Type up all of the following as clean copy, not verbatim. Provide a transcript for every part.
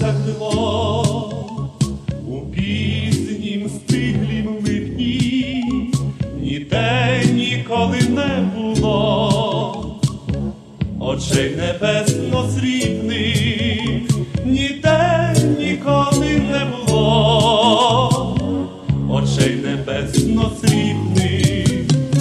засягло у пізнім стиглім липні, ніде ніколи не було очей небесно-срібних, ніде ніколи не було очей небесно-срібних.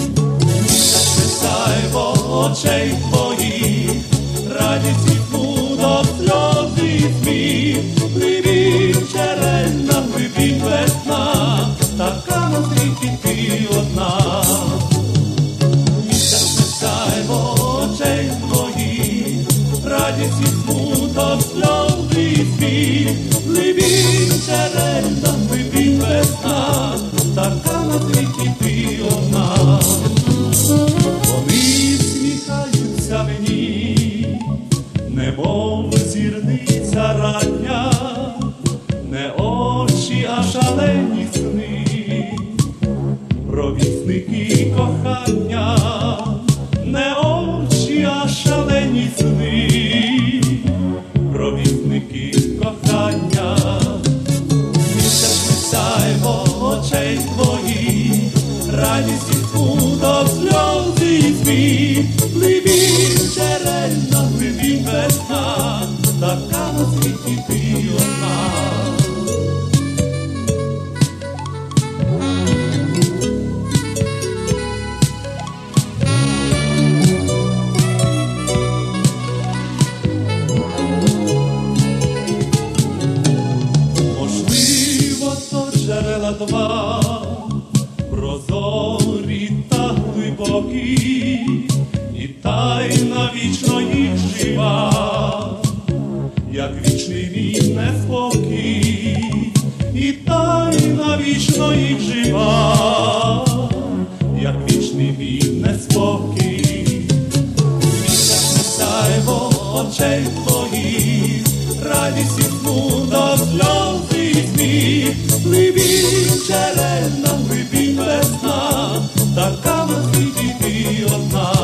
Сяйво очей твоїх, радість і смуток, сльози і сміх, глибінь черельна, глибінь весна, така на світі ти одна. Місяцне сяйво очей твоїх, радість і смуток, сльози і сміх, глибінь черельна, глибінь весна, така на світі ти одна. Вони сміхаються мені, немов зірниця рання, не очі, а шалені сни, провісники кохання, не очі, а шалені сни, провісники кохання. Місяцне сяйво очей твоїх, радість і смуток, сльози і сміх, глибінь черельна, глибінь весна, така на світі ти одна. Можливо, то джерела два, прозорі та глибокі, і тайна вічно їх жива, як вічний мій неспокій, і тайна вічно їх жива, як вічний мій неспокій. Місяцне сяйво очей твоїх, радість і смуток, сльози і сміх, глибінь черельна, глибінь весна, така на світі ти одна.